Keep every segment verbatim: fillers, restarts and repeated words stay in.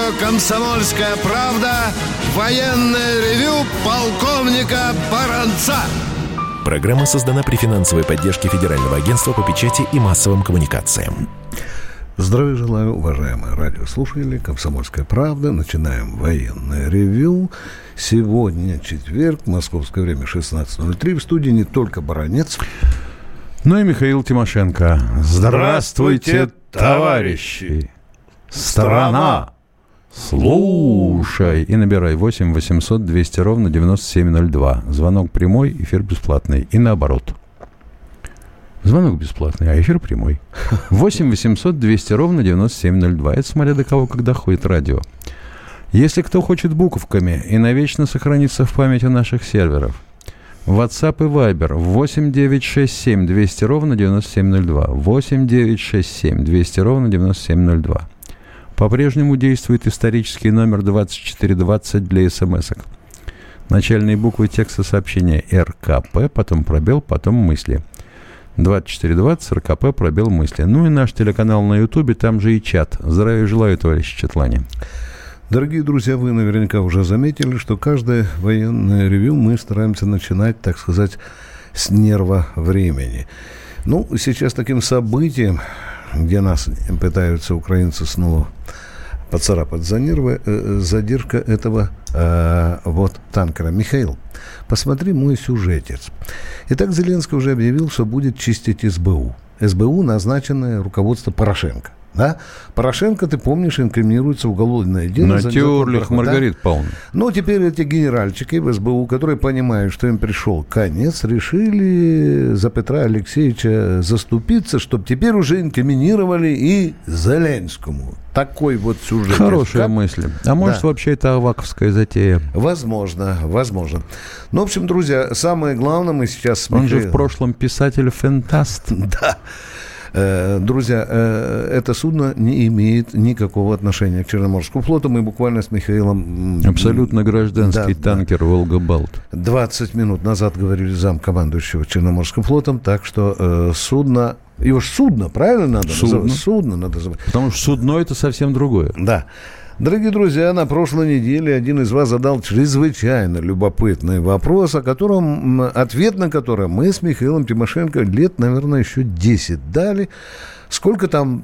«Комсомольская правда». Военное ревю полковника Баранца. Программа создана при финансовой поддержке Федерального агентства по печати и массовым коммуникациям. Здравия желаю, уважаемые радиослушатели. «Комсомольская правда». Начинаем военное ревю. Сегодня четверг, московское время шестнадцать ноль три. В студии не только Баранец, но и Михаил Тимошенко. Здравствуйте, товарищи! Страна! Слушай! И набирай восемь восемьсот двести ровно девяносто семь ноль два. Звонок прямой, эфир бесплатный. И наоборот. Звонок бесплатный, а эфир прямой. восемь восемьсот двести ровно девяносто семь ноль два. Это смотря до кого когда ходит радио. Если кто хочет буковками и навечно сохраниться в памяти наших серверов, WhatsApp и Viber восемь девятьсот шестьдесят семь двести ровно девяносто семь ноль два. восемь девятьсот шестьдесят семь двести ровно девяносто семь ноль два. По-прежнему действует исторический номер двадцать четыре двадцать для смс-ок. Начальные буквы текста сообщения эр ка пэ, потом пробел, потом мысли. двадцать четыре двадцать, эр ка пэ, пробел, мысли. Ну и наш телеканал на Ютубе, там же и чат. Здравия желаю, товарищи чатлане. Дорогие друзья, вы наверняка уже заметили, что каждое военное ревью мы стараемся начинать, так сказать, с нерва времени. Ну, сейчас таким событием, где нас пытаются украинцы снова поцарапать за нервы, э, задержка этого э, вот танкера. Михаил, посмотри мой сюжетец. Итак, Зеленский уже объявил, что будет чистить эс бэ у. эс бэ у, назначенное руководство Порошенко. Да? Порошенко, ты помнишь, инкриминируется в уголовное дело. Натюрлих, Маргарита да? Павловна. Но теперь эти генеральчики в эс бэ у, которые понимают, что им пришел конец, решили за Петра Алексеевича заступиться, чтобы теперь уже инкриминировали и Зеленскому. Такой вот сюжет. Хорошая как? мысль. А может, да. Вообще это аваковская затея? Возможно, возможно. Ну, в общем, друзья, самое главное, мы сейчас... С Он Михаил... же в прошлом писатель-фантаст. Да. Друзья, это судно не имеет никакого отношения к Черноморскому флоту. Мы буквально с Михаилом... Абсолютно гражданский да, танкер да. «Волга-Балт». двадцать минут назад говорили замкомандующего Черноморским флотом, так что э, судно... Его же судно, правильно надо судно. называть? Судно надо называть. Потому что судно – это совсем другое. Да. Дорогие друзья, на прошлой неделе один из вас задал чрезвычайно любопытный вопрос, о котором, ответ на который мы с Михаилом Тимошенко лет, наверное, еще десять дали. Сколько там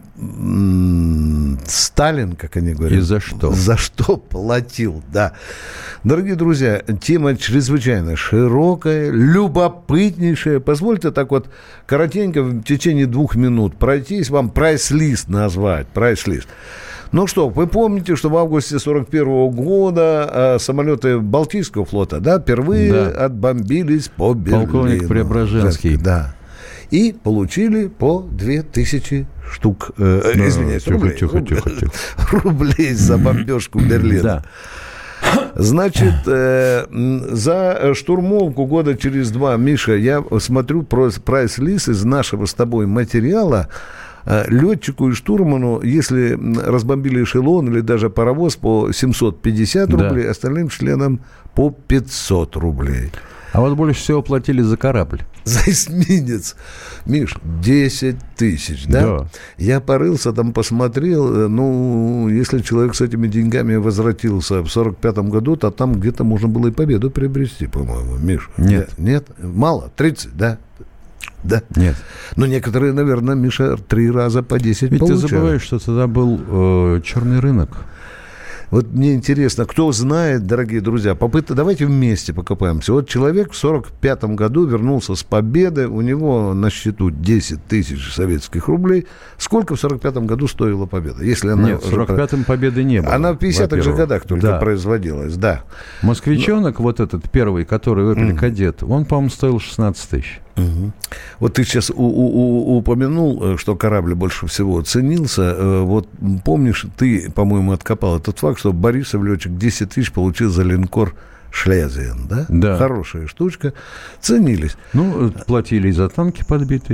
м- Сталин, как они говорят. И за что? За что платил, да. Дорогие друзья, тема чрезвычайно широкая, любопытнейшая. Позвольте так вот коротенько в течение двух минут пройтись, вам прайс-лист назвать, прайс-лист. Ну что, вы помните, что в августе сорок первого года э, самолеты Балтийского флота, да, впервые да. отбомбились по Берлину. Полковник Преображенский. Да. И получили по две тысячи штук, э, да, извиняюсь, тихо, рублей, тихо, тихо, тихо. рублей за бомбежку Берлина. Да. Значит, э, за штурмовку года через два, Миша, я смотрю прайс-лист из нашего с тобой материала. Летчику и штурману, если разбомбили эшелон или даже паровоз, по семьсот пятьдесят рублей, да. Остальным членам по пятьсот рублей. А вот больше всего платили за корабль. За эсминец. Миш, десять тысяч, да? Да. Я порылся, там посмотрел, ну, если человек с этими деньгами возвратился в сорок пятом году, то там где-то можно было и победу приобрести, по-моему, Миш. Нет. Нет? Мало? тридцать, да? Да? Нет. Но некоторые, наверное, Миша, три раза по десять Ведь получают. Ты забываешь, что тогда был э, черный рынок. Вот мне интересно, кто знает, дорогие друзья, попытка, давайте вместе покопаемся. Вот человек в сорок пятом году вернулся с победы, у него на счету десять тысяч советских рублей. Сколько в сорок пятом году стоила победа? Если она Нет, в сорок пятом победы не было. Она в пятидесятых же годах только да. производилась, да. Москвичонок, Но... вот этот первый, который выпили mm. кадет, он, по-моему, стоил шестнадцать тысяч. Угу. Вот ты сейчас у, у, у, упомянул, что корабль больше всего ценился. Вот помнишь, ты, по-моему, откопал этот факт, что Борисов летчик десять тысяч получил за линкор Шлезиен, да? Да. Хорошая штучка. Ценились. Ну, платили и за танки подбитые.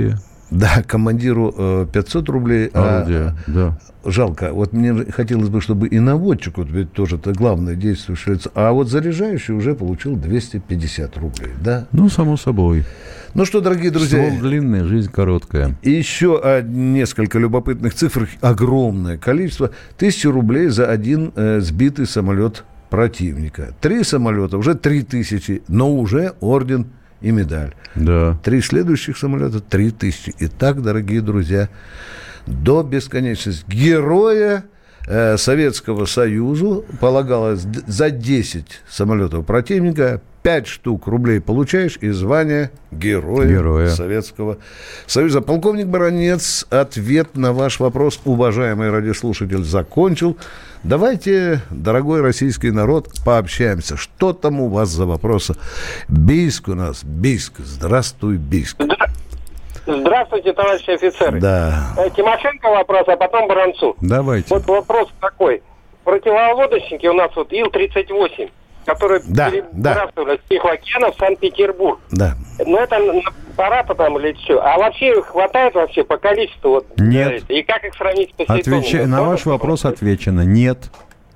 Да, командиру э, пятьсот рублей. Орудие, а, да. Жалко. Вот мне хотелось бы, чтобы и наводчику, ведь тоже это главное действующее лицо, а вот заряжающий уже получил двести пятьдесят рублей, да? Ну, само собой. Ну что, дорогие друзья... Ствол длинный, жизнь короткая. И еще а, несколько любопытных цифр, огромное количество. Тысяча рублей за один э, сбитый самолет противника. Три самолета, уже три тысячи, но уже орден и медаль. Да. Три следующих самолета, три тысячи. Итак, дорогие друзья, до бесконечности. Героя э, Советского Союза полагалось за десять самолетов противника пять штук рублей получаешь и звание Героя, Героя Советского Союза. Полковник Баранец, ответ на ваш вопрос, уважаемый радиослушатель, закончил. Давайте, дорогой российский народ, пообщаемся. Что там у вас за вопросы? Бийск у нас. Бийск. Здравствуй, Бийск. Здравствуйте, товарищи офицеры. Да. Тимошенко вопрос, а потом Баранцу. Давайте. Вот вопрос такой. Противолодочники у нас вот Ил тридцать восемь, которые да, перебрасывали да. с Тихоокеана в Санкт-Петербург. Да. Но это аппарата там или что? А вообще хватает вообще по количеству? Вот, нет. И как их сравнить с Посейдоном? Отвеча... На ваш вопрос отвечено. Нет.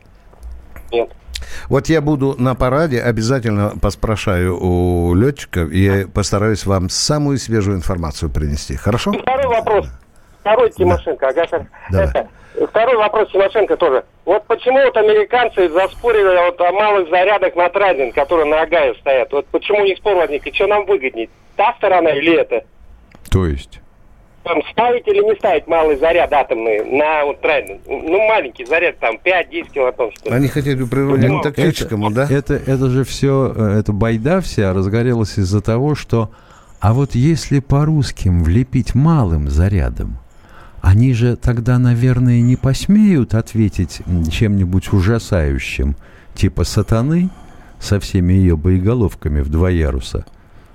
Нет. Вот я буду на параде, обязательно поспрашаю у летчиков и постараюсь вам самую свежую информацию принести. Хорошо? И второй вопрос. Второй Тимошенко. Да. Ага. Давай. Это, второй вопрос Тимошенко тоже. Вот почему вот американцы заспорили вот о малых зарядах на Траден, которые на Огайо стоят? Вот почему у них спор возник? И что нам выгоднее? Та сторона или это? То есть? Там, ставить или не ставить малый заряд атомный на вот, Траден? Ну, маленький заряд, там, пять-десять килотонн. Что ли. Они хотят бы приравнять ну, тактическому, это, да? Это, это же все, эта байда вся разгорелась из-за того, что а вот если по русским влепить малым зарядом, они же тогда, наверное, не посмеют ответить чем-нибудь ужасающим, типа сатаны со всеми ее боеголовками в два яруса.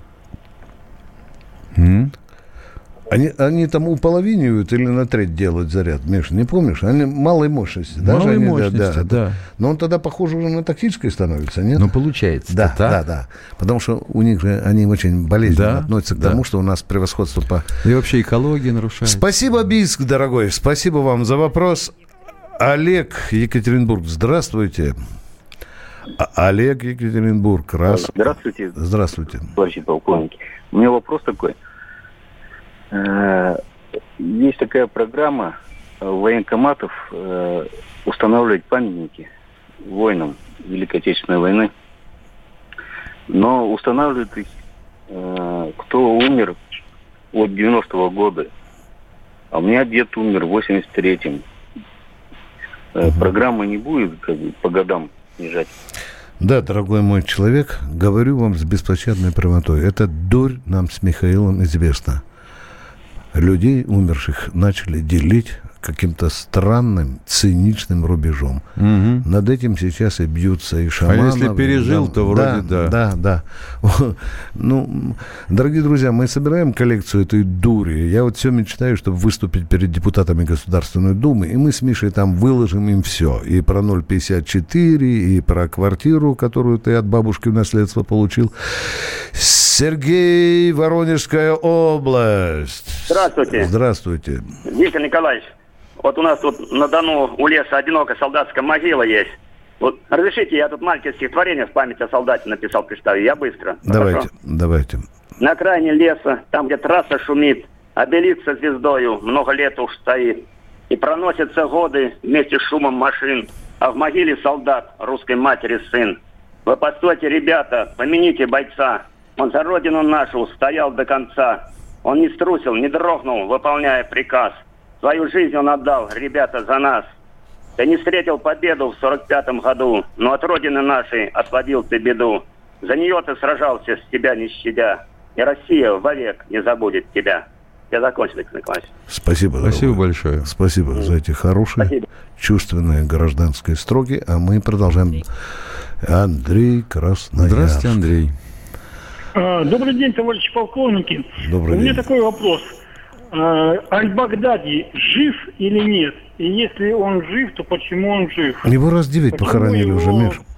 М? Они, они там уполовинивают или на треть делают заряд, Миша, не помнишь? Они малой мощности. Малой даже они, мощности, да, да, да. Но он тогда, похоже, уже на тактической становится, нет? Ну, получается. Да, так. да, да. Потому что у них же, они очень болезненно да, относятся к да. тому, что у нас превосходство по... И вообще экология нарушается. Спасибо, Бийск, дорогой. Спасибо вам за вопрос. Олег, Екатеринбург, здравствуйте. Олег, Екатеринбург, раз. Здравствуйте. Здравствуйте. Товарищи полковники. У меня вопрос такой. Есть такая программа военкоматов устанавливать памятники воинам Великой Отечественной войны. Но устанавливают их, кто умер от девяностого года. А у меня дед умер в восемьдесят третьем. Угу. Программа не будет как бы, по годам снижать. Да, дорогой мой человек, говорю вам с беспощадной прямотой. Это дурь нам с Михаилом известна. Людей, умерших, начали делить каким-то странным, циничным рубежом. Угу. Над этим сейчас и бьются и шаманы. А если пережил, да, то вроде да. Да, да, да. Ну, дорогие друзья, мы собираем коллекцию этой дури. Я вот все мечтаю, чтобы выступить перед депутатами Государственной Думы, и мы с Мишей там выложим им все. И про ноль пятьдесят четыре, и про квартиру, которую ты от бабушки в наследство получил. Сергей, Воронежская область. Здравствуйте. Здравствуйте. Виктор Николаевич, вот у нас тут на Дону у леса одинокая солдатская могила есть. Вот разрешите, я тут маленькое стихотворение в память о солдате написал, представлю. Я быстро. Давайте, Хорошо? давайте. На окраине леса, там, где трасса шумит, обелиск со звездою много лет уж стоит. И проносятся годы вместе с шумом машин, а в могиле солдат, русской матери сын. Вы постойте, ребята, помяните бойца. Он за родину нашу стоял до конца. Он не струсил, не дрогнул, выполняя приказ. Свою жизнь он отдал, ребята, за нас. Ты не встретил победу в сорок пятом году, но от родины нашей отводил ты беду. За нее ты сражался, с тебя не щадя. И Россия вовек не забудет тебя. Я закончил, Александр Николаевич. Спасибо. Спасибо дорогой. большое. Спасибо mm. за эти хорошие, Спасибо. чувственные гражданские строки. А мы продолжаем. Андрей Красноярск. Здравствуйте, Андрей. Добрый день, товарищи полковники. Добрый У меня день. такой вопрос. Аль-Багдади жив или нет? И если он жив, то почему он жив? Его раз девять Почему похоронили его... уже, Миш.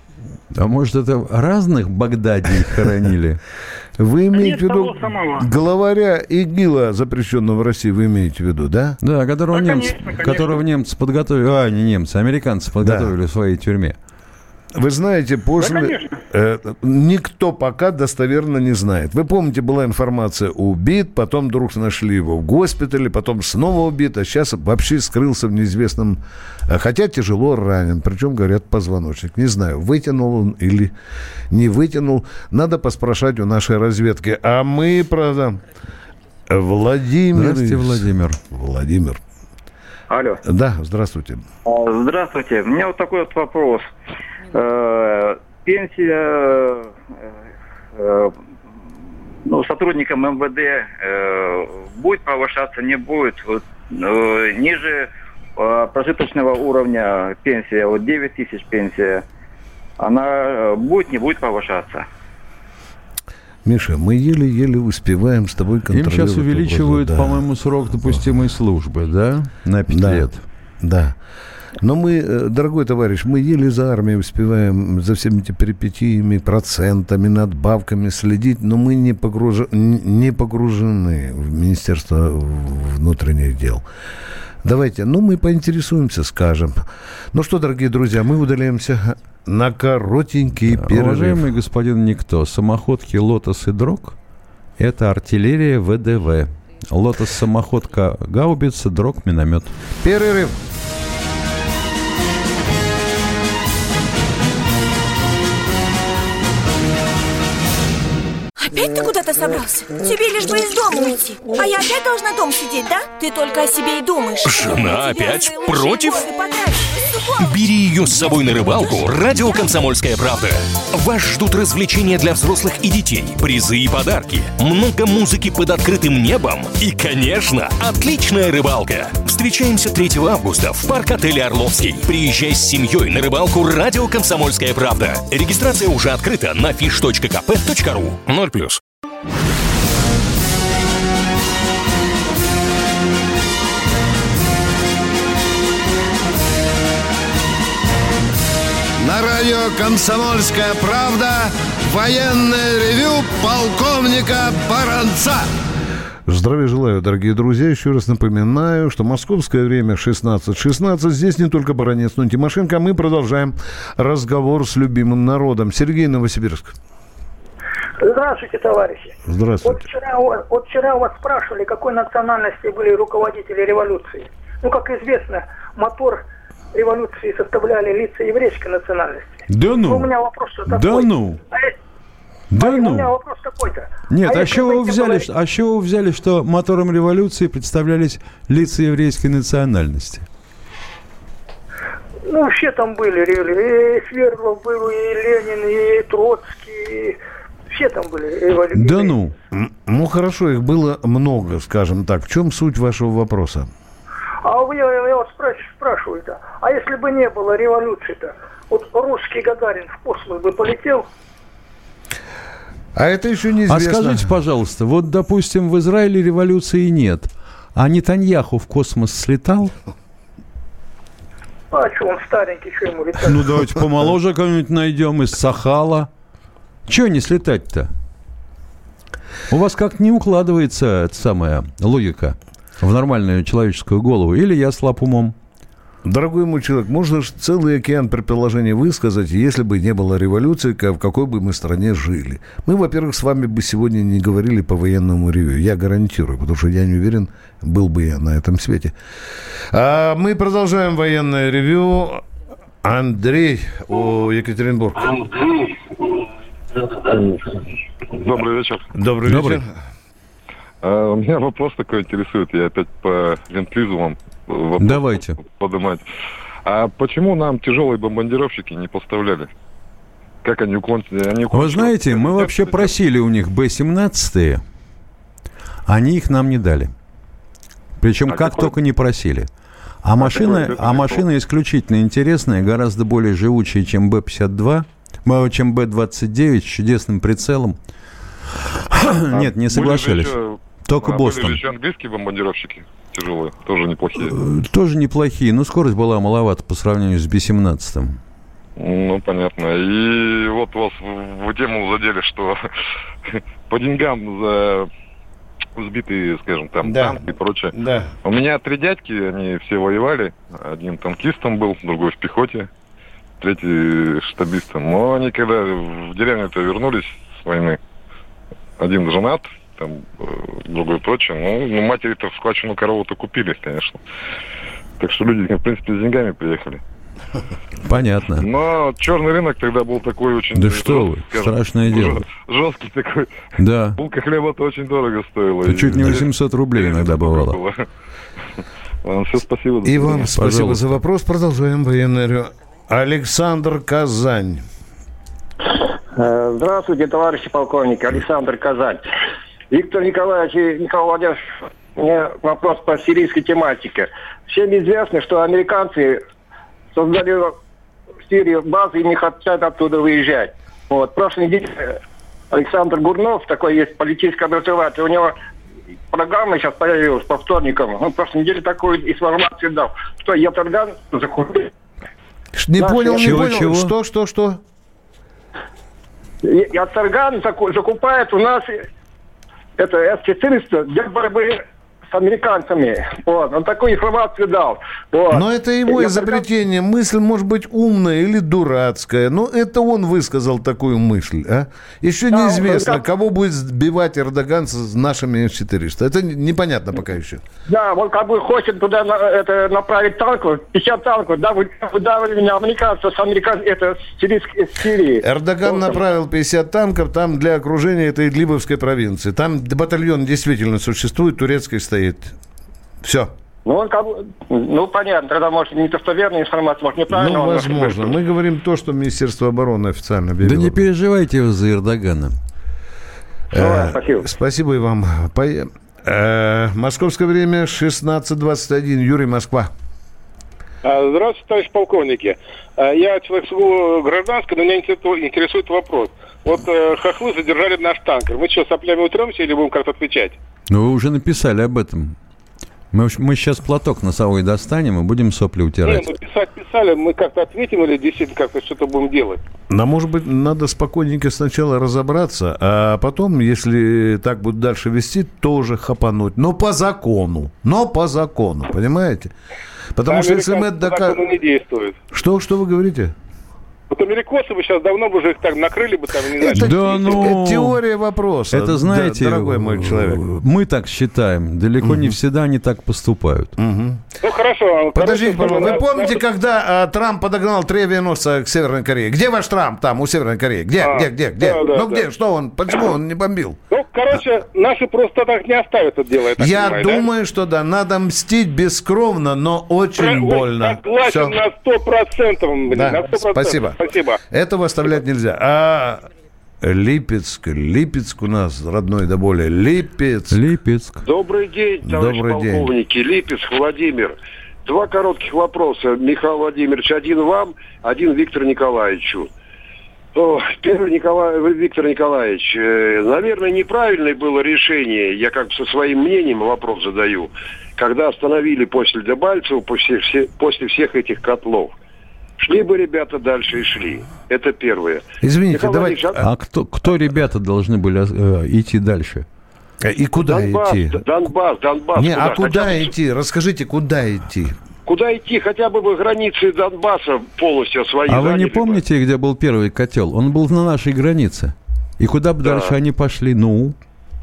А может, это разных Багдадий хоронили? Вы имеете в Нет виду того самого. главаря ИГИЛа, запрещенного в России, вы имеете в виду, да? Да, которого, Да, немцы, конечно, конечно. которого немцы подготовили, а, не немцы, американцы подготовили в своей тюрьме. Вы знаете, после... конечно. э, никто пока достоверно не знает. Вы помните, была информация убит, потом вдруг нашли его в госпитале, потом снова убит, а сейчас вообще скрылся в неизвестном... Хотя тяжело ранен, причем, говорят, позвоночник. Не знаю, вытянул он или не вытянул. Надо поспрашать у нашей разведки. А мы, правда... Владимир... Здравствуйте, Владимир. Владимир. Алло. Да, здравствуйте. Здравствуйте. У меня вот такой вот вопрос. Э, Пенсия э, ну, сотрудникам эм вэ дэ э, будет повышаться, не будет. Вот, э, ниже э, прожиточного уровня пенсия, вот девять тысяч пенсия, она будет, не будет повышаться. Миша, мы еле-еле успеваем с тобой контролировать. Им сейчас увеличивают, да. по-моему, срок допустимой службы, да? На пять Да. лет. Да. Но мы, дорогой товарищ, мы еле за армией успеваем за всеми этими перипетиями, процентами, надбавками следить, но мы не, погруж... не погружены в Министерство внутренних дел. Давайте, ну, мы поинтересуемся, скажем. Ну что, дорогие друзья, мы удаляемся на коротенький перерыв. Уважаемый господин Никто, самоходки «Лотос» и «Дрог» — это артиллерия вэ дэ вэ. «Лотос» — самоходка гаубица, «Дрог» — миномет. Перерыв. Опять ты куда-то собрался? Тебе лишь бы из дома уйти. А я опять должна дома сидеть, да? Ты только о себе и думаешь. Жена опять против? Бери ее с собой на рыбалку. Радио «Комсомольская правда». Вас ждут развлечения для взрослых и детей, призы и подарки, много музыки под открытым небом и, конечно, отличная рыбалка. Встречаемся третьего августа в парк-отеле «Орловский». Приезжай с семьей на рыбалку «Радио «Комсомольская правда». Регистрация уже открыта на фиш точка ка пэ точка ру. ноль плюс. На радио «Комсомольская правда» военное ревю полковника Баранца. Здравия желаю, дорогие друзья. Еще раз напоминаю, что московское время шестнадцать шестнадцать. Здесь не только Баранец, но и Тимошенко. Мы продолжаем разговор с любимым народом. Сергей, Новосибирск. Здравствуйте, товарищи. Здравствуйте. Вот вчера, у вас- вот вчера у вас спрашивали, какой национальности были руководители революции. Ну, как известно, мотор революции составляли лица еврейской национальности. Да ну? У меня вопрос-то такой. Да ну? А я- Да а У меня ну? вопрос такой-то. Нет, а, если с чего вы эти взяли, были- что, а с чего вы взяли, что мотором революции представлялись лица еврейской национальности? Ну, все там были, реально. И Свердлов был, и Ленин, и Троцкий, и все там были. револю- Да ну? М, Ну, хорошо, их было много, скажем так. В чем суть вашего вопроса? А вы, я, я вас спрашиваю, спрашиваю-то, а если бы не было революции-то, вот русский Гагарин в космос бы полетел? А это еще А неизвестно. скажите, пожалуйста, вот, допустим, в Израиле революции нет, а Нетаньяху в космос слетал? А что, он старенький, что ему летать? Ну, давайте помоложе кого-нибудь найдем, из Сахала. Чего не слетать-то? У вас как не укладывается эта самая логика в нормальную человеческую голову? Или я слаб умом? Дорогой мой человек, можно же целый океан предположений высказать, если бы не было революции, в какой бы мы стране жили. Мы, во-первых, с вами бы сегодня не говорили по военному ревью. Я гарантирую, потому что я не уверен, был бы я на этом свете. А мы продолжаем военное ревью. Андрей, о, Екатеринбург. Добрый вечер. Добрый Добрый. вечер. А, меня вопрос такой интересует. Я опять по ленд-лизу вам вопрос Давайте. поднимать. А почему нам тяжелые бомбардировщики не поставляли? Как они уклонились? Они Вы уклонились? знаете, мы вообще просили у них Бэ семнадцать, они их нам не дали. Причем А как какой? только не просили. А машина, какой? а машина исключительно интересная, гораздо более живучая, чем Бэ пятьдесят два, э, чем Бэ двадцать девять, с чудесным прицелом. А Нет, не были соглашались. же еще- Только а Бостон. Были же еще английские бомбардировщики тяжелые, тоже неплохие. Э, Тоже неплохие, но скорость была маловата по сравнению с Бэ семнадцать. Ну, понятно. И вот вас в, в тему задели, что по деньгам за сбитые, скажем, там, да. танки и прочее. Да. У меня три дядьки, они все воевали. Один танкистом был, другой в пехоте, третий штабистом. Но они когда в деревню-то вернулись с войны, один женат, там, другой прочее, ну, ну матери-то в складчину корову-то купили, конечно. Так что люди, в принципе, с деньгами приехали. Понятно. Но черный рынок тогда был такой очень... Да что вы, скажем, страшное дело. Жесткий такой. Да. Булка хлеба-то очень дорого стоила. Это чуть не восемьсот рублей иногда бывало. Вам все спасибо. И вам спасибо за вопрос. Продолжаем военное ревю. Александр, Казань. Здравствуйте, товарищи полковники. Александр, Казань. Виктор Николаевич и Николай Владимирович, у меня вопрос по сирийской тематике. Всем известно, что американцы создали в Сирии базы и не хотят оттуда выезжать. Вот. В прошлой неделе Александр Гурнов, такой есть политический образователь, у него программа сейчас появилась по вторникам. Он в прошлой неделе такую информацию дал, что Ятарган захватил. Не понял, не понял. Что, что, что? Ятарган закупает у нас это эс четыреста для борьбы с американцами. Вот. Он такую информацию дал. Вот. Но это его изобретение. Мысль может быть умная или дурацкая. Но это он высказал такую мысль. А? Еще да, неизвестно, он, кого будет сбивать Эрдоган с нашими эс четыреста. Это непонятно пока еще. Да, он как бы хочет туда это, направить танков, пятьдесят танков, да, выдавливание американцев с американцев, это с Сирии. Эрдоган вот. направил пятьдесят танков там для окружения этой Идлибовской провинции. Там батальон действительно существует, турецкий стоит. Все. Ну, он как бы, ну, понятно, тогда, может, недостоверная информация, может, неправильно. Ну, возможно. Мы говорим то, что Министерство обороны официально объявило. Да не переживайте вы за Эрдогана. Ну, э, спасибо. Спасибо и вам. По... Э, московское время шестнадцать двадцать один. Юрий, Москва. Здравствуйте, товарищ полковники. Я человек сугубо гражданский, но меня интересует вопрос. Вот э, хохлы задержали наш танкер. Мы что, соплями утремся или будем как-то отвечать? Ну, вы уже написали об этом. Мы, мы сейчас платок носовой достанем и будем сопли утирать. Не, ну писать писали, мы как-то ответим или действительно как-то что-то будем делать? Но, может быть, надо спокойненько сначала разобраться, а потом, если так будут дальше вести, тоже хапануть. Но по закону. Но по закону, понимаете? Потому а что если мы докажем... не действует. Что, что вы говорите? Вот америкосы бы сейчас давно бы уже их так накрыли бы там, не знаю. Это, да, ну, это теория вопроса. Это, знаете, да, дорогой мой человек. Мы так считаем. Далеко угу. не всегда они так поступают. Угу. Ну, хорошо. Подождите, пожалуйста. Вы помните, когда а, Трамп подогнал три авианосца к Северной Корее? Где ваш Трамп там, у Северной Кореи? Где, а, где, где, где? Да, да, ну, да. где? Что он? Почему он не бомбил? Ну, короче, наши просто так не оставят это дело. Я, я понимаю, думаю, да? что да. Надо мстить бескровно, но очень Про, больно. Согласен на сто процентов. Да, на сто процентов. Спасибо. Спасибо. Этого оставлять нельзя. А Липецк, Липецк у нас родной до боли. Липецк. Липецк. Добрый день, товарищ Добрый полковники. День. Липецк, Владимир. Два коротких вопроса, Михаил Владимирович. Один вам, один Виктору Николаевичу. О, первый, Николай, Виктор Николаевич, э, наверное, неправильное было решение, я как бы со своим мнением вопрос задаю, когда остановили после Дебальцева, после, все, после всех этих котлов. Шли бы ребята дальше и шли. Это первое. Извините, Михаил давайте... А кто, кто ребята должны были э, идти дальше? И куда Донбасс, идти? Донбасс, Донбасс. Не, куда? а куда Хотя... идти? Расскажите, куда идти? Куда идти? Хотя бы бы границы Донбасса полностью свои. А вы не помните, бы. где был первый котел? Он был на нашей границе. И куда бы да. дальше они пошли? Ну?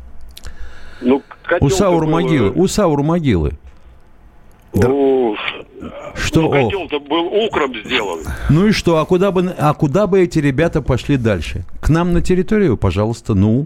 Ну, у Саур-могилы. Был... У Саур-могилы. Да. Ну, что? Ну, котел-то был укроп сделан. Ну и что? А куда бы, а куда бы эти ребята пошли дальше? К нам на территорию, пожалуйста, ну?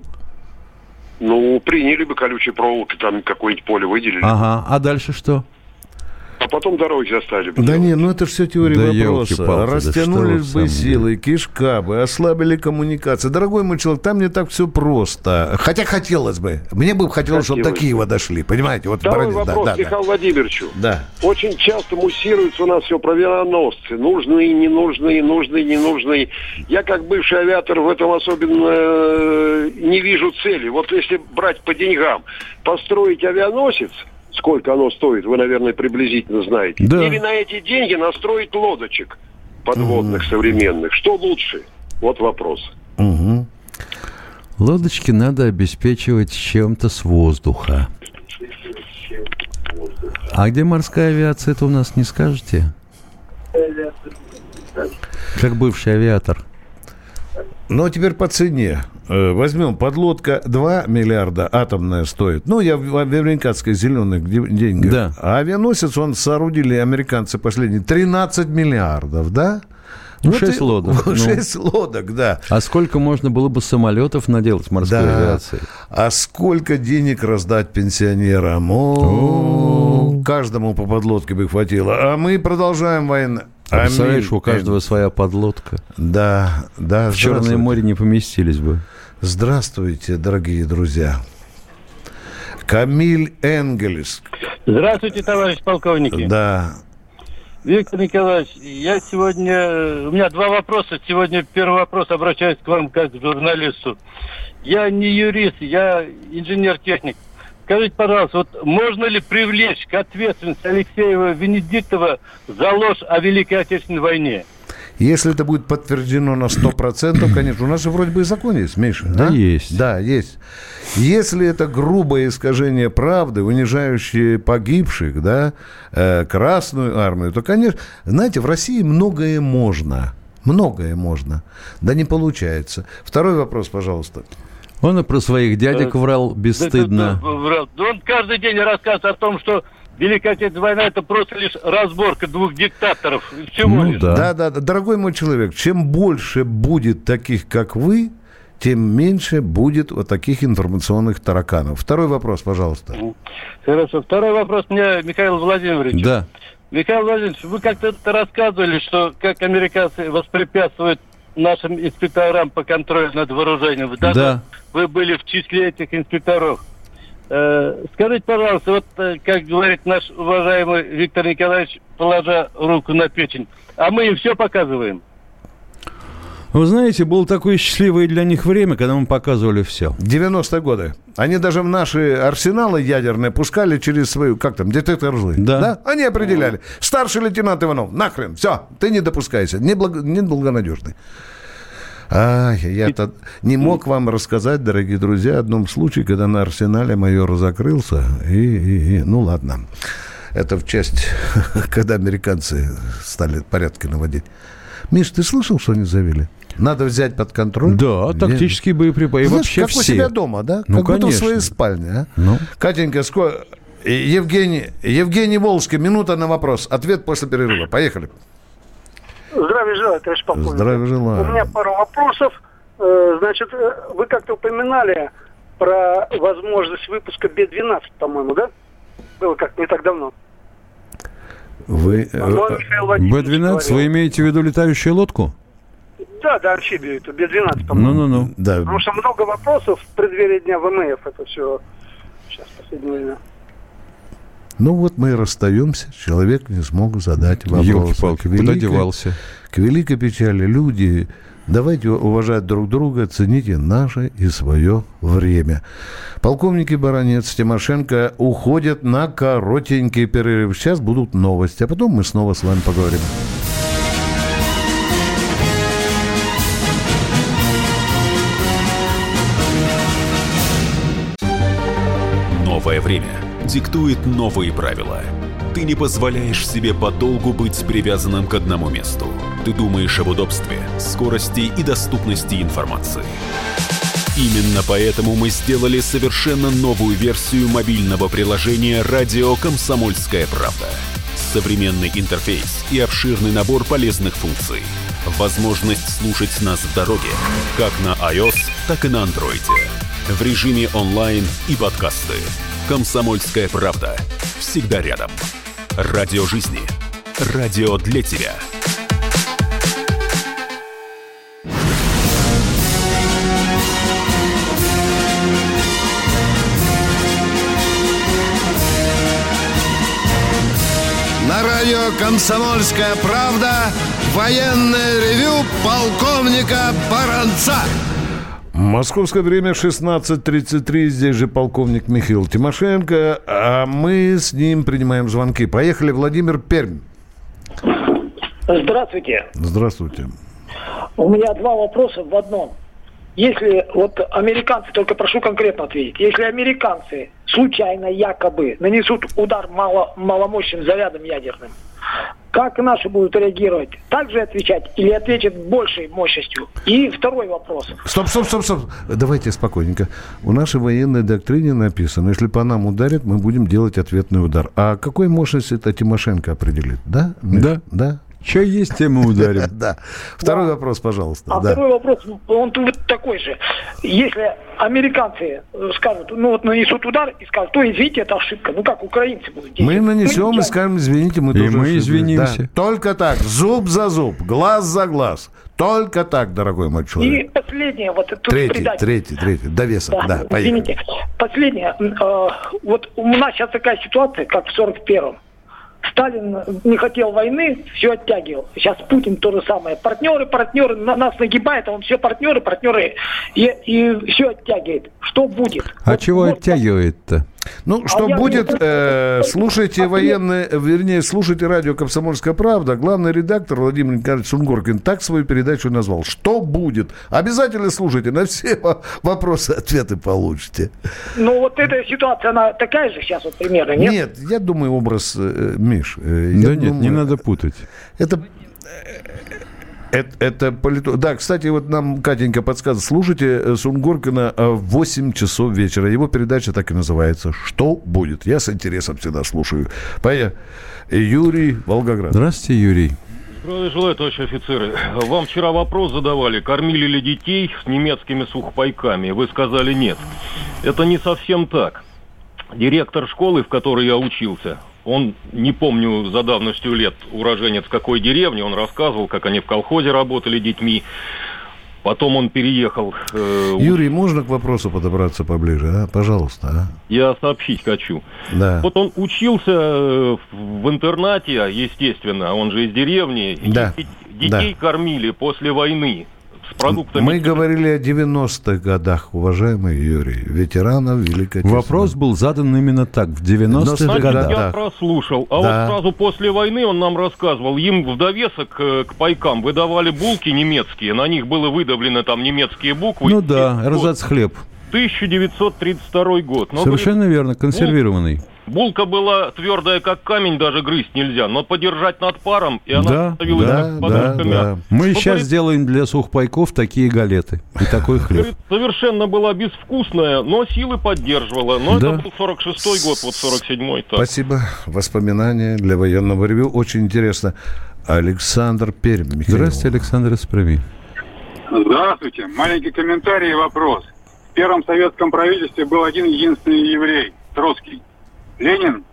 Ну, приняли бы колючие проволоки, там какое-нибудь поле выделили. Ага, а дальше что? А потом дороги заставили бы. Да не, ну это же все теория да вопроса. Растянулись да бы силы, кишка бы, ослабили коммуникации. Дорогой мой человек, там не так все просто. Хотя хотелось бы. Мне бы хотелось, хотелось чтобы до Киева дошли. Понимаете? Вот Второй Бородин, вопрос да, Михаилу да. Владимировичу. Да. Очень часто муссируется у нас все про авианосцы. Нужные, ненужные, нужные, ненужные. Я как бывший авиатор в этом особенно не вижу цели. Вот если брать по деньгам, построить авианосец, сколько оно стоит, вы, наверное, приблизительно знаете. Да. Или на эти деньги настроить лодочек. подводных, mm-hmm. современных. Что лучше? Вот вопрос. Mm-hmm. Лодочки надо обеспечивать чем-то с воздуха. А где морская авиация, это у нас не скажете? Как бывший авиатор. Ну, а теперь по цене. Возьмем, подлодка два миллиарда атомная стоит. Ну, я в американской зеленых деньгах. Да. А авианосец, он соорудили американцы последние тринадцать миллиардов, да? Ну, вот шесть и, лодок. шесть ну. лодок, да. А сколько можно было бы самолетов наделать морской да. авиации? А сколько денег раздать пенсионерам? О, О. Каждому по подлодке бы хватило. А мы продолжаем войну. А представляешь, у каждого своя подлодка. Да, да. В Черное море не поместились бы. Здравствуйте, дорогие друзья. Камиль Энгельс. Здравствуйте, товарищ полковники. Да. Виктор Николаевич, я сегодня... У меня два вопроса. Сегодня первый вопрос, обращаюсь к вам как к журналисту. Я не юрист, я инженер-техник. Скажите, пожалуйста, вот можно ли привлечь к ответственности Алексеева Венедиктова за ложь о Великой Отечественной войне? Если это будет подтверждено на сто процентов, конечно. У нас же вроде бы и закон есть, Миша. Да, да? есть. Да, есть. Если это грубое искажение правды, унижающее погибших, да, э, Красную армию, то, конечно, знаете, в России многое можно. Многое можно. Да не получается. Второй вопрос, пожалуйста. Он и про своих дядек врал бесстыдно. Да, да, да, да. Он каждый день рассказывает о том, что Великая Отечественная война – это просто лишь разборка двух диктаторов. Всего ну, лишь. Да. Да, да, да. Дорогой мой человек, чем больше будет таких, как вы, тем меньше будет вот таких информационных тараканов. Второй вопрос, пожалуйста. Хорошо. Второй вопрос мне, Михаил Владимирович. Да. Михаил Владимирович, вы как-то рассказывали, что как американцы воспрепятствуют нашим инспекторам по контролю над вооружением. Даже да. Вы были в числе этих инспекторов. Э, скажите, пожалуйста, вот как говорит наш уважаемый Виктор Николаевич, положа руку на печень, а мы им все показываем. Вы знаете, было такое счастливое для них время, когда мы показывали все. девяностые годы. Они даже в наши арсеналы ядерные пускали через свою, как там, детектор лжи. Да. да? Они определяли. Старший лейтенант Иванов, нахрен, все, ты не допускайся, неблагонадежный. А, я-то не мог вам рассказать, дорогие друзья, о одном случае, когда на арсенале майор закрылся. И, и, и, ну, ладно. Это в часть, когда американцы стали порядки наводить. Миш, ты слышал, что они заявили? Надо взять под контроль. Да, тактические боеприпасы. Знаешь, вообще как все. у себя дома, да? Ну, как конечно. будто в своей спальне. А? Ну. Катенька, сколько... Евгений, Евгений Волжский, минута на вопрос. Ответ после перерыва. Поехали. Здравия желаю, товарищ полковник. Здравия желаю. У меня пару вопросов. Значит, вы как-то упоминали про возможность выпуска би двенадцать, по-моему, да? Было как-то не так давно. Вы... би двенадцать, вы имеете в виду летающую лодку? Да, да, амфибию, это би двенадцать, по-моему. Ну-ну-ну. Да. Потому что много вопросов в преддверии Дня ВМФ, это все сейчас в последнее время. Ну вот мы и расстаемся, человек не смог задать вопрос. Ёлки-палки, куда девался? К великой печали люди, давайте уважать друг друга, цените наше и свое время. Полковники Баранец, Тимошенко уходят на коротенький перерыв. Сейчас будут новости, а потом мы снова с вами поговорим. Новое время диктует новые правила. Ты не позволяешь себе подолгу быть привязанным к одному месту. Ты думаешь об удобстве, скорости и доступности информации. Именно поэтому мы сделали совершенно новую версию мобильного приложения «Радио Комсомольская правда». Современный интерфейс и обширный набор полезных функций. Возможность слушать нас в дороге, как на iOS, так и на Android. В режиме онлайн и подкасты. «Комсомольская правда». Всегда рядом. Радио жизни. Радио для тебя. На радио «Комсомольская правда» военное ревю полковника Баранца. Московское время шестнадцать тридцать три. Здесь же полковник Михаил Тимошенко. А мы с ним принимаем звонки. Поехали, Владимир, Пермь. Здравствуйте. Здравствуйте. У меня два вопроса в одном. Если вот американцы, только прошу конкретно ответить, если американцы случайно якобы нанесут удар мало, маломощным зарядом ядерным, как наши будут реагировать? Так же отвечать или ответят большей мощностью? И второй вопрос. Стоп, стоп, стоп, стоп. Давайте спокойненько. В нашей военной доктрине написано, если по нам ударят, мы будем делать ответный удар. А какой мощности это Тимошенко определит? Да? Да. Да. Что есть, тем и ударим. Да. Второй вопрос, пожалуйста. А второй вопрос, он вот такой же. Если американцы скажут, ну вот нанесут удар и скажут, то извините, это ошибка. Ну как украинцы будут делать? Мы нанесем и скажем, извините, мы тоже И мы извинимся. Только так, зуб за зуб, глаз за глаз. Только так, дорогой мой человек. И последнее, вот тут Третий, третий, третий, довесок, да, да, поехали. Извините. Последнее. Э, вот у нас сейчас такая ситуация, как в сорок первом. Сталин не хотел войны, все оттягивал. Сейчас Путин то же самое. Партнеры, партнеры, на нас нагибает, а он все партнеры, партнеры, и, и все оттягивает. Что будет? А вот, чего вот, оттягивает-то? Ну, что а будет, э, слушайте а военные, вернее, слушайте радио «Комсомольская правда». Главный редактор Владимир Николаевич Сунгоркин так свою передачу назвал. Что будет? Обязательно слушайте, на все вопросы ответы получите. Ну, вот эта ситуация, она такая же сейчас, вот примерно, нет? Нет, я думаю, образ, э, Миш. Э, да я нет, думаю, не надо путать. Это... Это, это полито... Да, кстати, вот нам Катенька подсказывает. Слушайте Сунгоркина в восемь часов вечера. Его передача так и называется «Что будет?». Я с интересом всегда слушаю. Поехали. Юрий, Волгоград. Здравствуйте, Юрий. Здравия желаю, товарищи офицеры. Вам вчера вопрос задавали, кормили ли детей с немецкими сухпайками. Вы сказали нет. Это не совсем так. Директор школы, в которой я учился, он, не помню за давностью лет, уроженец какой деревни, он рассказывал, как они в колхозе работали детьми. Потом он переехал... Э, Юрий, можно к вопросу подобраться поближе, а? Пожалуйста, а? Я сообщить хочу. Да. Вот он учился в интернате, естественно, он же из деревни. Да. И детей да. кормили после войны с продуктами... Мы говорили о девяностых годах, уважаемый Юрий, ветеранов Великой Отечественной. Вопрос был задан именно так, в девяностых годах. Я прослушал. А да. вот сразу после войны он нам рассказывал, им в довесок к пайкам выдавали булки немецкие, на них было выдавлены там немецкие буквы. Ну да, эрзац-хлеб. тысяча девятьсот тридцать второй год. Но, совершенно говорит, верно, консервированный. Булка была твердая, как камень, даже грызть нельзя, но подержать над паром, и она да, становилась да, как подушка да, да. Мы ну, сейчас говорит, сделаем для сухпайков такие галеты и такой хлеб. Говорит, совершенно была безвкусная, но силы поддерживала. Но да. это был сорок шестой год, вот сорок седьмой. Так. Спасибо. Воспоминания для военного ревью. Очень интересно. Александр Пермь. Михаил. Здравствуйте, Александр из Перми. Здравствуйте. Маленький комментарий и вопрос. В первом советском правительстве был один единственный еврей, Троцкий. Ленин,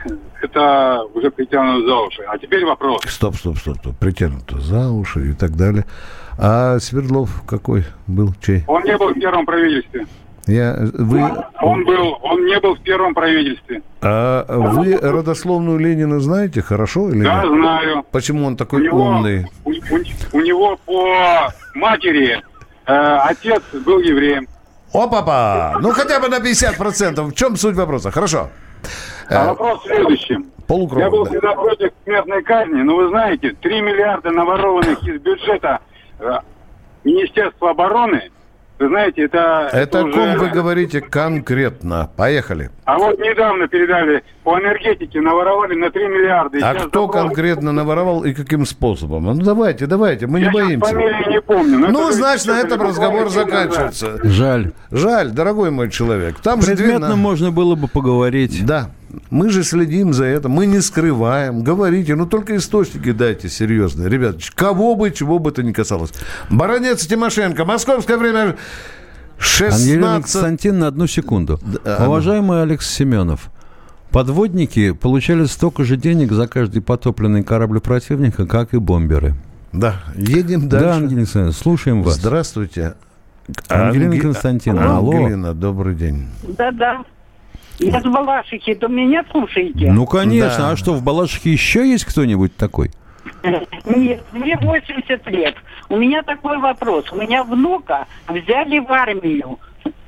это уже притянуто за уши. А теперь вопрос. Стоп, стоп, стоп, стоп. Притянуто за уши и так далее. А Свердлов какой был? Чей? Он не был в первом правительстве. Я, вы... Он был, он не был в первом правительстве. А вы родословную Ленина знаете хорошо или да, нет? Да, знаю. Почему он такой у него, умный? У, у, у него по матери э, отец был евреем. Опа-па! Ну, хотя бы на пятьдесят процентов. В чем суть вопроса? Хорошо. А вопрос в следующем. Полукровка. Я был да. всегда против смертной казни, но вы знаете, три миллиарда наворованных из бюджета э, Министерства обороны, вы знаете, это... Это это о ком уже... вы говорите конкретно? Поехали. А вот недавно передали по энергетике, наворовали на три миллиарда. А кто запрос... конкретно наворовал и каким способом? Ну, давайте, давайте, мы Я не боимся. фамилии не помню. Ну, значит, на этом разговор заканчивается. Жаль. Жаль, дорогой мой человек. Там предметно же можно было бы поговорить. Да. Мы же следим за этим, мы не скрываем, говорите, но только источники дайте серьезные. Ребят, кого бы, чего бы это ни касалось. Баронец Тимошенко, московское время шестнадцать... Ангелина Константиновна, одну секунду. Да, уважаемый Алекс Семенов, подводники получали столько же денег за каждый потопленный корабль противника, как и бомберы. Да, едем дальше. Да, Ангелина Константиновна, слушаем вас. Здравствуйте. Ангелина Анге... Константиновна, алло. Ангелина, добрый день. Да-да. Я с Балашихи, то меня слушаете? Ну, конечно. Да. А что, в Балашихе еще есть кто-нибудь такой? Нет, мне восемьдесят лет. У меня такой вопрос. У меня внука взяли в армию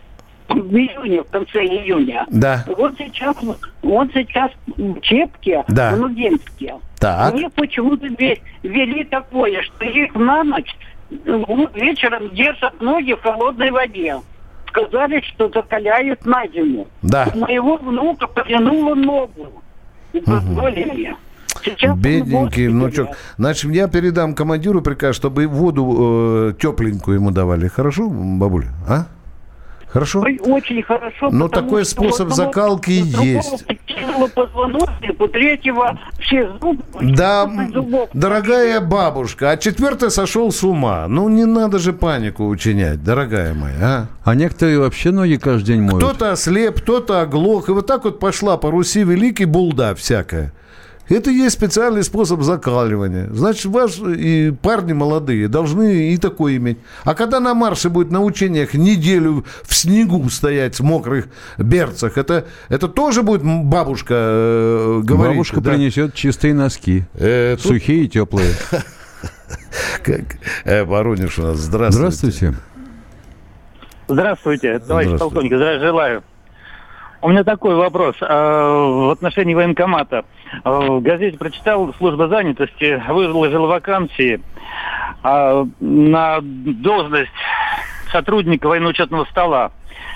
в июне, в конце июня. Да. Вот сейчас, вот сейчас чепки да. в Лугинске. Так. У них почему-то ввели такое, что их на ночь вечером держат ноги в холодной воде. Сказали, что закаляют на зиму. Да. У моего внука потянуло ногу. И позволили. Сейчас бедненький внучок. Значит, я передам командиру приказ, чтобы воду э, тепленькую ему давали. Хорошо, бабуля? А? Хорошо? Ой, очень хорошо. Но такой способ одного, закалки есть. У третьего все зубы. Да, дорогая бабушка, а четвертый сошел с ума. Ну, не надо же панику учинять, дорогая моя. А, а некоторые вообще ноги каждый день моют. Кто-то ослеп, кто-то оглох. И вот так вот пошла по Руси великий булда всякая. Это и есть специальный способ закаливания. Значит, ваш и парни молодые должны и такое иметь. А когда на марше будет на учениях неделю в снегу стоять в мокрых берцах, это, это тоже будет бабушка э, говорить. Бабушка да? принесет чистые носки. Э, тут... Сухие и теплые. Как Воронеж у нас. Здравствуйте. Здравствуйте, товарищ полковник. Здравия желаю. У меня такой вопрос в отношении военкомата. В газете прочитал, служба занятости выложила вакансии на должность сотрудника военно-учетного стола.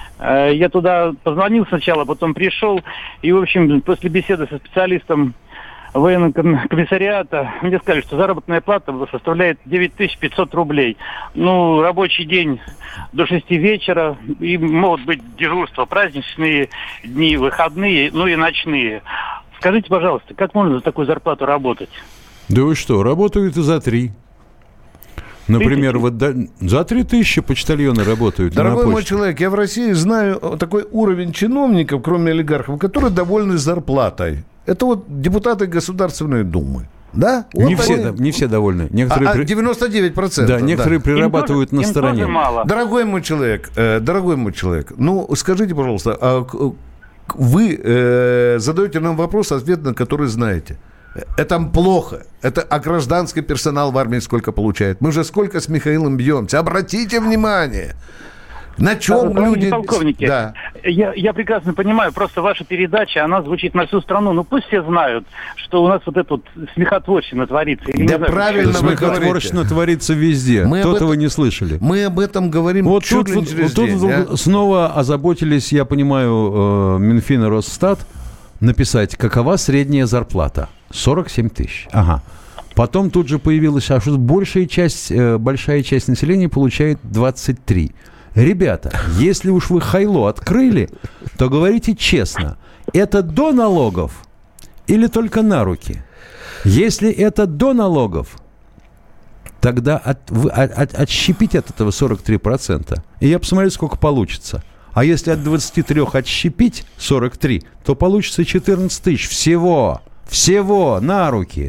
Я туда позвонил сначала, потом пришел, и, в общем, после беседы со специалистом военного комиссариата мне сказали, что заработная плата составляет девять тысяч пятьсот рублей. Ну, рабочий день до шести вечера, и могут быть дежурства, праздничные дни, выходные, ну и ночные. Скажите, пожалуйста, как можно за такую зарплату работать? Да вы что, работают и за три. Например, вот да, за три тысячи почтальоны работают. Дорогой мой человек, я в России знаю такой уровень чиновников, кроме олигархов, которые довольны зарплатой. Это вот депутаты Государственной Думы. Да? Вот не, они... все, не все довольны. Некоторые а, девяносто девять процентов. Да, некоторые да. прирабатывают им на тоже, стороне. им мало. Дорогой мой человек, э, дорогой мой человек, ну скажите, пожалуйста, а вы э, задаете нам вопрос, ответ на который знаете. Это плохо. Это а гражданский персонал в армии сколько получает? Мы же сколько с Михаилом бьемся? Обратите внимание. На чем да, люди... Полковники, да. я, я прекрасно понимаю, просто ваша передача, она звучит на всю страну. Ну пусть все знают, что у нас вот эта вот смехотворщина творится. Или да не правильно знаю, вы смехотворщина творится везде. Мы Кто-то этом, вы не слышали. Мы об этом говорим вот чуть тут, ли не через вот, день. Тут а? снова озаботились, я понимаю, Минфин и Росстат написать, какова средняя зарплата. сорок семь тысяч. Ага. Потом тут же появилась, а что большая часть, большая часть населения получает двадцать три. Ребята, если уж вы хайло открыли, то говорите честно, это до налогов или только на руки? Если это до налогов, тогда от, вы, от, отщепите от этого сорок три процента, и я посмотрю, сколько получится. А если от двадцати трёх отщепить сорок три, то получится четырнадцать тысяч всего, всего на руки.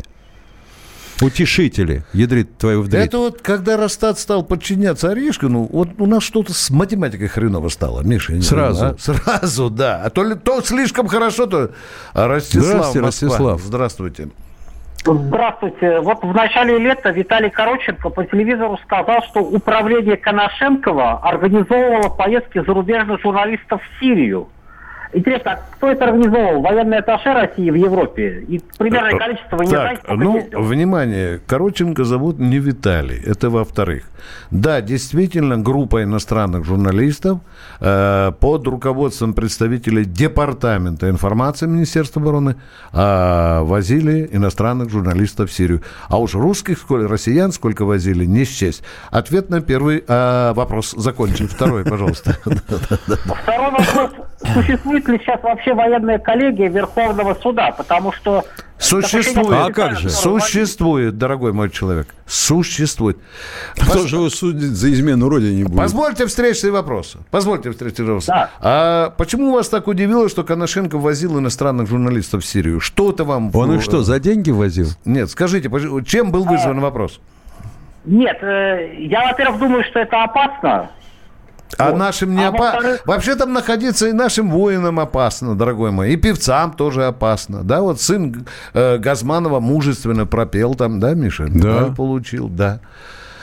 Утешители, ядрит твою вдрит. Это вот, когда Росстат стал подчиняться Орешкину, вот у нас что-то с математикой хреново стало, Миша. Сразу. Знаю, а? Сразу, да. А то, ли, то слишком хорошо, то... Ростислав, Здравствуйте, Москва. Ростислав. Здравствуйте. Здравствуйте. Вот в начале лета Виталий Короченко по телевизору сказал, что управление Коношенкова организовывало поездки зарубежных журналистов в Сирию. Интересно, а кто это организовал? Военный атташе России в Европе? И примерное количество вы не так, знаете, сколько ну, ездил? внимание, Короченко зовут не Виталий, это во-вторых. Да, действительно, группа иностранных журналистов э, под руководством представителей Департамента информации Министерства обороны э, возили иностранных журналистов в Сирию. А уж русских, сколько, россиян сколько возили, не счесть. Ответ на первый э, вопрос закончен. Второй, пожалуйста. Второй вопрос. Существует ли сейчас вообще военная коллегия Верховного суда? Потому что... Существует. А как же? Существует, дорогой мой человек. Существует. Кто Пос... же его судит за измену родине будет? Позвольте встречный вопрос. Позвольте встречный вопрос. Да. А почему вас так удивило, что Коношенко возил иностранных журналистов в Сирию? Что-то вам... Он их что, за деньги возил? Нет, скажите, чем был вызван а... вопрос? Нет, я, во-первых, думаю, что это опасно. А вот. нашим не а опасно. Вообще там находиться и нашим воинам опасно, дорогой мой. И певцам тоже опасно. Да, вот сын э, Газманова мужественно пропел там, да, Миша? Да. Получил, да.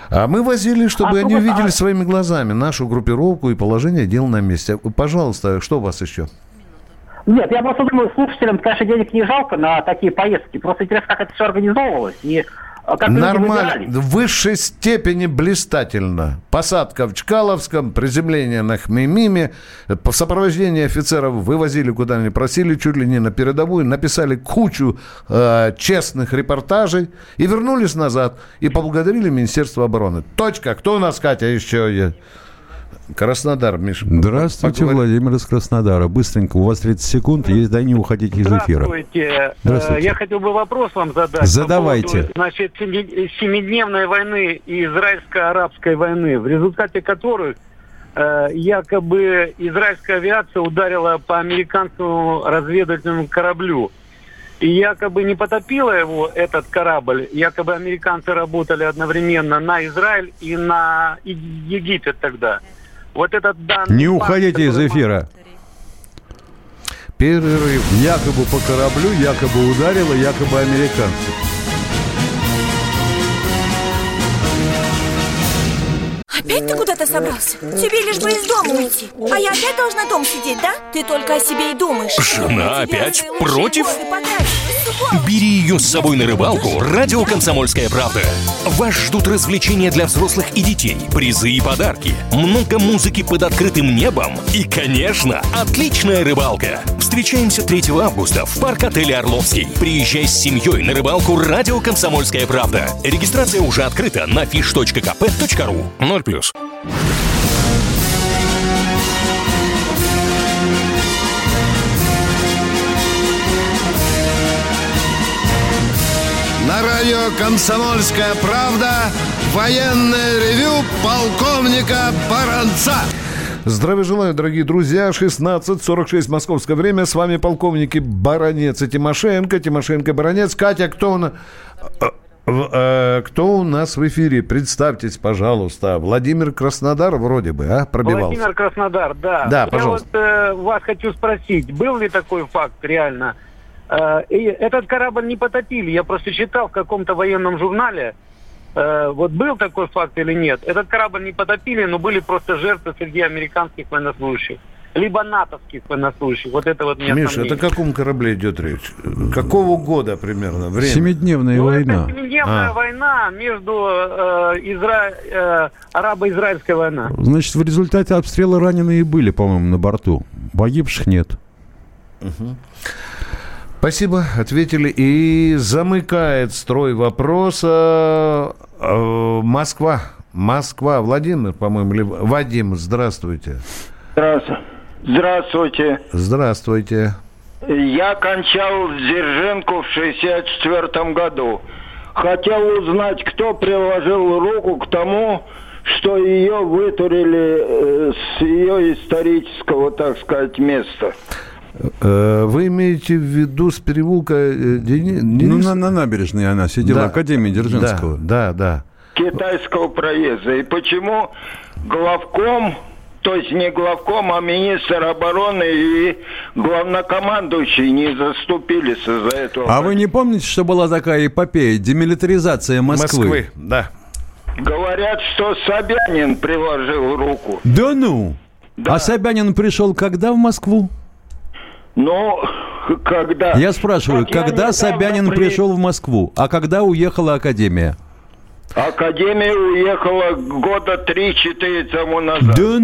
А мы возили, чтобы А они другой- увидели а- своими глазами нашу группировку и положение дел на месте. Пожалуйста, что у вас еще? Нет, я просто думаю, слушателям, конечно, денег не жалко на такие поездки. Просто интересно, как это все организовывалось. И как люди Нормально. выбирались. В высшей степени блистательно. Посадка в Чкаловском, приземление на Хмеймиме, по сопровождению офицеров вывозили куда-нибудь, просили чуть ли не на передовую, написали кучу э, честных репортажей и вернулись назад. И поблагодарили Министерство обороны. Точка. Кто у нас, Катя, еще есть? Краснодар, Миша. Здравствуйте, поговори. Владимир из Краснодара. Быстренько, у вас тридцать секунд, есть, да не уходите из эфира. Здравствуйте. Здравствуйте. Э, Я хотел бы вопрос вам задать. Задавайте. По поводу, значит, семи- семидневной войны и израильско-арабской войны, в результате которых э, якобы израильская авиация ударила по американскому разведывательному кораблю. И якобы не потопила его этот корабль, якобы американцы работали одновременно на Израиль и на И- Египет тогда. Вот этот данный Не факт, уходите из который- эфира. Перерыв. Якобы по кораблю, якобы ударило, якобы американцы. Опять ты куда-то собрался? Тебе лишь бы из дома уйти. А я опять должна дома сидеть, да? Ты только о себе и думаешь. Жена Тебе опять свои лучшие против? годы потратишь. Сволочь. Бери ее с собой на рыбалку. Радио «Комсомольская правда». Вас ждут развлечения для взрослых и детей, призы и подарки, много музыки под открытым небом и, конечно, отличная рыбалка. Встречаемся третьего августа в парк-отеле «Орловский». Приезжай с семьей на рыбалку «Радио «Комсомольская правда». Регистрация уже открыта на фиш точка ка пэ точка ру. ноль плюс. На радио «Комсомольская правда» военное ревю полковника Баранца. Здравия желаю, дорогие друзья. шестнадцать сорок шесть московское время. С вами полковники Баранец и Тимошенко. Тимошенко, Баранец. Катя, кто у нас... Кто у нас в эфире? Представьтесь, пожалуйста. Владимир Краснодар вроде бы, а? Пробивался. Владимир Краснодар, да. Да, Я пожалуйста. вот э, вас хочу спросить, был ли такой факт реально? Э, и этот корабль не потопили. Я просто читал в каком-то военном журнале, э, вот был такой факт или нет. Этот корабль не потопили, но были просто жертвы среди американских военнослужащих. Либо натовских военнослужащих. Вот это вот меня Миша, сомнение. это о каком корабле идет речь? Какого года примерно? Время? Семидневная Ну, война. это семидневная А. война между э, Изра... э, арабо-израильской войной. Значит, в результате обстрела раненые были, по-моему, на борту. Погибших нет. Угу. Спасибо, ответили. И замыкает строй вопроса э, Москва. Москва. Владимир, по-моему, или Вадим, здравствуйте. Здравствуйте. Здравствуйте. Здравствуйте. Я кончал Дзержинку в шестьдесят четвёртом году. Хотел узнать, кто приложил руку к тому, что ее вытурили э, с ее исторического, так сказать, места. Э, Вы имеете в виду с переулка э, Дени... Ну, на, на набережной она сидела, Да. Академии Дзержинского. Да, да, да. Китайского проезда. И почему главком, то есть не главком, а министр обороны и главнокомандующий не заступились за эту... А вы не помните, что была такая эпопея? Демилитаризация Москвы. Москвы, да. Говорят, что Собянин приложил руку. Да ну? А Собянин пришел когда в Москву? Ну, когда... Я спрашиваю, Как я когда недавно Собянин при- пришел в Москву? А когда уехала Академия? Академия уехала года три-четыре тому назад. Да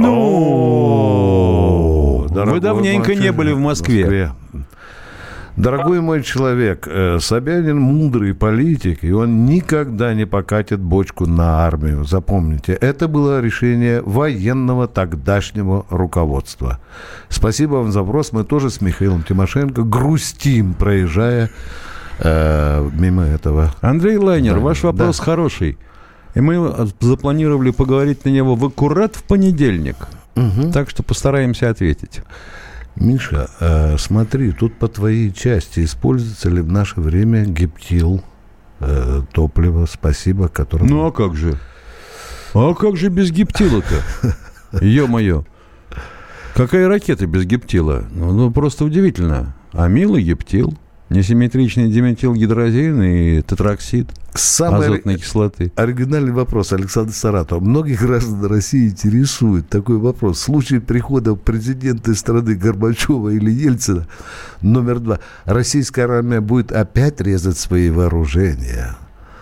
ну! Дорогой Вы давненько мой не были в Москве. Дорогой мой человек, э, Собянин мудрый политик, и он никогда не покатит бочку на армию. Запомните, это было решение военного тогдашнего руководства. Спасибо вам за вопрос. Мы тоже с Михаилом Тимошенко грустим, проезжая э, мимо этого. Андрей Лайнер, Да, ваш вопрос да. хороший. И мы запланировали поговорить на него в аккурат в понедельник. Угу. Так что постараемся ответить. Миша, э, смотри, тут по твоей части используется ли в наше время гептил, э, топливо, спасибо, которому... Ну а как же? А как же без гептила-то? Ё-моё. Какая ракета без гептила? Ну, ну, просто удивительно. А милый гептил. Несимметричный диметилгидрозин и тетроксид Самый азотной кислоты. Оригинальный вопрос Александр Саратов. Многих граждан России интересует такой вопрос. В случае прихода президента страны Горбачева или Ельцина, номер два, российская армия будет опять резать свои вооружения?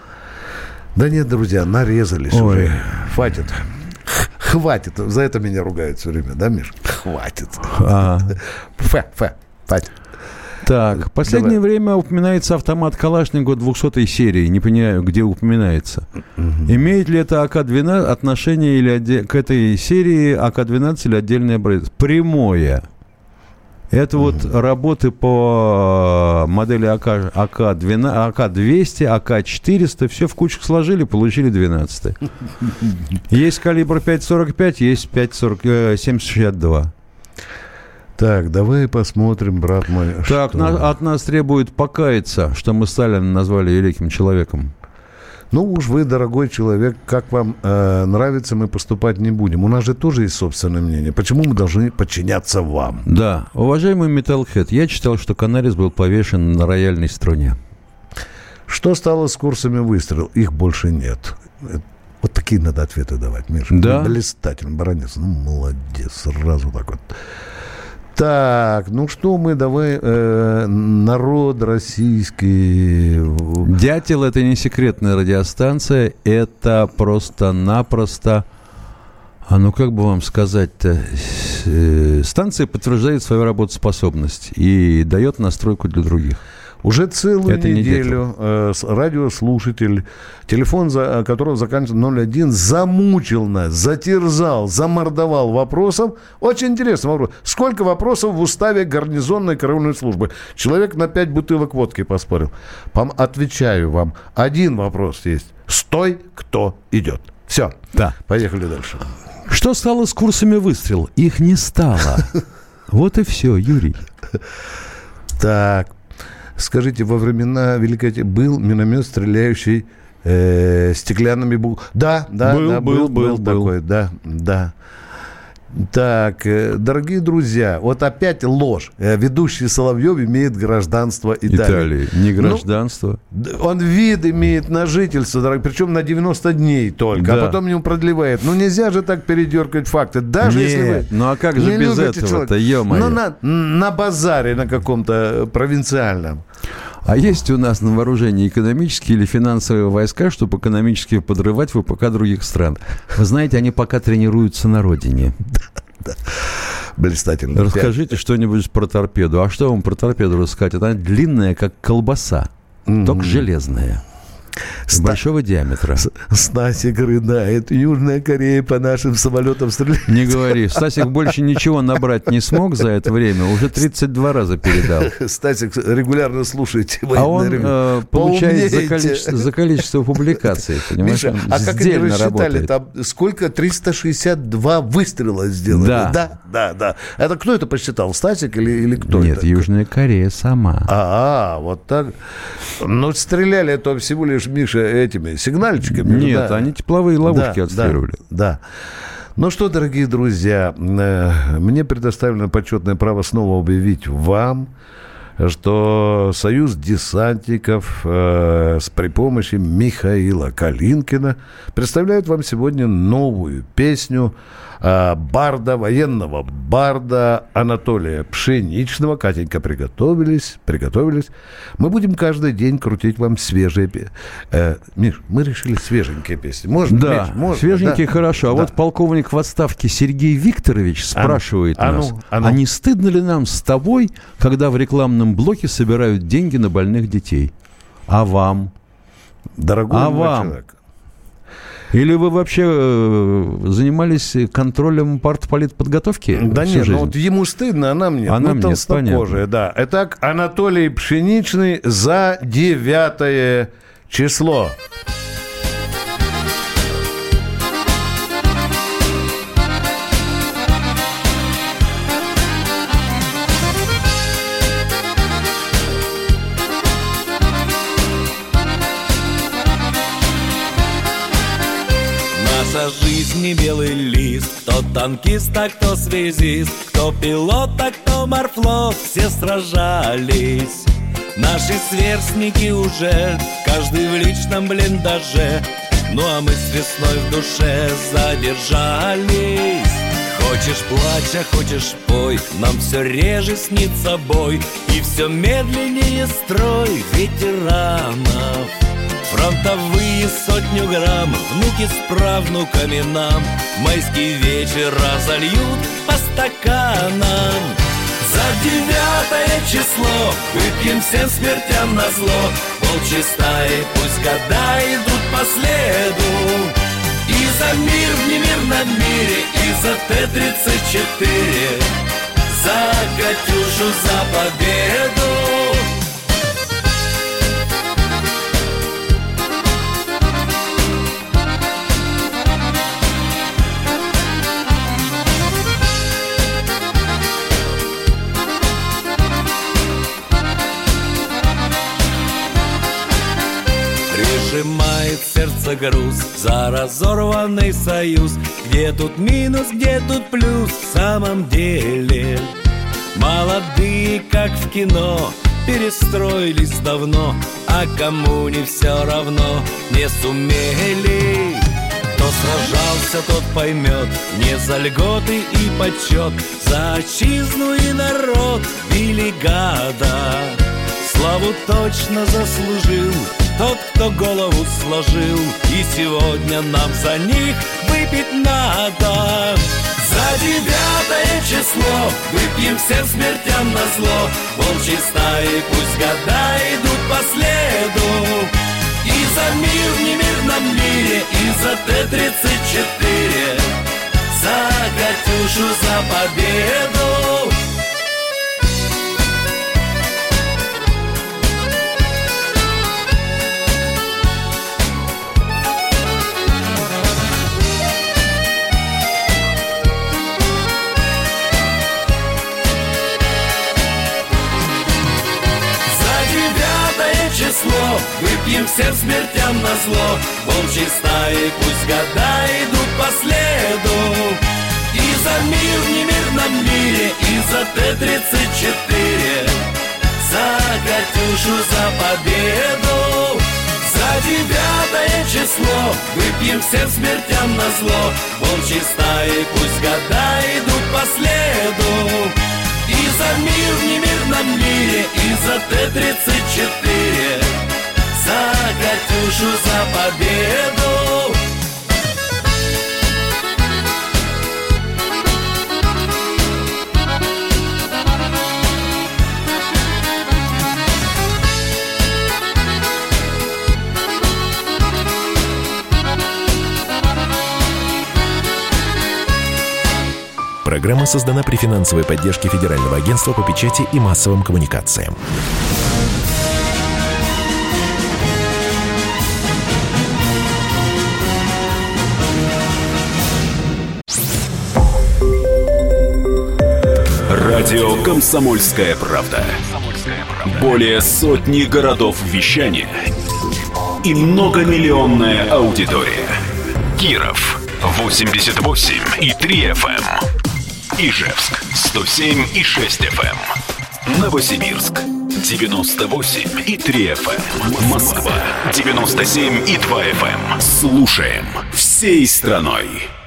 Да нет, друзья, нарезались Ой. уже. Хватит. Хватит. За это меня ругают все время, да, Миш? Хватит. А. Фэ, фэ, хватит. Так, в последнее Давай. время упоминается автомат Калашникова двухсотой серии. Не понимаю, где упоминается. Угу. Имеет ли это АК двенадцать отношение или отде- к этой серии АК двенадцать или отдельный образец? Прямое. Это угу. вот работы по модели АК, АК, двенадцать, АК двести, АК четыреста. Все в кучку сложили, получили двенадцать. Есть калибр пять сорок пять, есть пять сорок, семь шестьдесят два. Так, давай посмотрим, брат мой. Так, на, от нас требует покаяться, что мы Сталина назвали великим человеком. Ну уж вы, дорогой человек, как вам э, нравится, мы поступать не будем. У нас же тоже есть собственное мнение. Почему мы должны подчиняться вам? Да. Уважаемый Metalhead, я читал, что Канарис был повешен на рояльной струне. Что стало с курсами выстрел? Их больше нет. Вот такие надо ответы давать, Миша. Да. Блистательно, Баранец. Ну, молодец. Сразу так вот. Так, ну что мы, давай, э, народ российский... Дятел — это не секретная радиостанция, это просто-напросто, а ну как бы вам сказать-то, станция подтверждает свою работоспособность и дает настройку для других. Уже целую Это неделю э, радиослушатель, телефон за, которого заканчивается ноль один, замучил нас, затерзал, замордовал вопросом. Очень интересный вопрос. Сколько вопросов в уставе гарнизонной караульной службы? Человек на пять бутылок водки поспорил. Пом- отвечаю вам. Один вопрос есть. Стой, кто идет. Все. Да. Поехали дальше. Что стало с курсами выстрел? Их не стало. Вот и все, Юрий. Так. Скажите, во времена Великой Отечественной был миномет, стреляющий э, стеклянными буквами? Да, да, был, да, был, был, был, был такой, да, да. Так, э, дорогие друзья, вот опять ложь. Э, ведущий Соловьев имеет гражданство Италии. Италии, не гражданство. Ну, он вид имеет на жительство, дорог, причем на девяносто дней только, да. А потом ему продлевает. Ну, нельзя же так передергивать факты. Даже Нет, если вы ну а как же без этого-то, ё-моё. Ну, на, на базаре на каком-то провинциальном. А есть у нас на вооружении экономические или финансовые войска, чтобы экономически подрывать ВПК других стран? Вы знаете, они пока тренируются на родине. Да, блистательно. Расскажите что-нибудь про торпеду. А что вам про торпеду рассказать? Она длинная, как колбаса, mm-hmm. только железная. Ста... Большого диаметра. Стасик рыдает. Южная Корея по нашим самолетам стреляет. Не говори. Стасик больше ничего набрать не смог за это время. Уже тридцать два раза передал. Стасик регулярно слушайте. А он э, получает за количество, за количество публикаций. Понимаешь? Миша, а как они рассчитали? Там сколько? триста шестьдесят два выстрела сделали. Да. Да, да, да. Это кто это посчитал? Стасик или, или кто Нет, это? Южная Корея сама. А, а, вот так. Ну, стреляли это всего лишь, Миша, этими сигнальчиками. Нет, да. Они тепловые ловушки да, отстреливали. Да, да. Ну что, дорогие друзья, мне предоставлено почетное право снова объявить вам, что Союз десантников э, с при помощи Михаила Калинкина представляет вам сегодня новую песню э, барда, военного барда Анатолия Пшеничного. Катенька, приготовились, приготовились. Мы будем каждый день крутить вам свежие песни. Э, Миш, мы решили свеженькие песни. Можно, да, Миш, можно, свеженькие да? хорошо. А да. вот полковник в отставке Сергей Викторович спрашивает а ну, нас, а ну, а ну. а не стыдно ли нам с тобой, когда в рекламном блоке собирают деньги на больных детей? А вам? Дорогой а мой вам? человек. Или вы вообще э, занимались контролем партполитподготовки? Да нет, ну вот ему стыдно, а нам нет. А нам ну, толстокожие, да. Итак, Анатолий Пшеничный за девятое число. Жизни белый лист, кто танкист, а кто связист, кто пилот, а кто морфлот, все сражались. Наши сверстники уже, каждый в личном блиндаже. Ну а мы с весной в душе задержались. Хочешь плачь, а хочешь пой, нам все реже снится бой. И все медленнее строй ветеранов. Фронтовые сотню грамм, внуки с правнуками нам майский вечер разольют по стаканам. За девятое число выпьем всем смертям назло. Волчьи стаи, пусть года идут по следу. И за мир в немирном мире, и за Т тридцать четыре, за Катюшу, за победу. Сжимает сердце груз за разорванный союз. Где тут минус, где тут плюс в самом деле? Молодые, как в кино, перестроились давно, а кому не все равно, не сумели. Кто сражался, тот поймет, не за льготы и почет, за отчизну и народ били гада. Славу точно заслужил тот, кто голову сложил, и сегодня нам за них выпить надо. За девятое число выпьем всем смертям назло. Волчьи стаи, пусть года идут по следу. И за мир в немирном мире, и за Т тридцать четыре, за Катюшу, за победу. Выпьем всем смертям назло. Волчьи стаи, пусть года идут по следу. И за мир в немирном мире, и за Т тридцать четыре, за Катюшу, за победу. За девятое число выпьем всем смертям назло. Волчьи стаи, пусть года идут по следу. И за мир в немирном мире, и за Т тридцать четыре, за Катюшу, за победу. Программа создана при финансовой поддержке Федерального агентства по печати и массовым коммуникациям. Радио «Комсомольская правда». Более сотни городов вещания и многомиллионная аудитория. Киров восемьдесят восемь и три эф эм. Ижевск сто семь и шесть эф эм. Новосибирск девяносто восемь и три эф эм. Москва девяносто семь и два эф эм. Слушаем всей страной.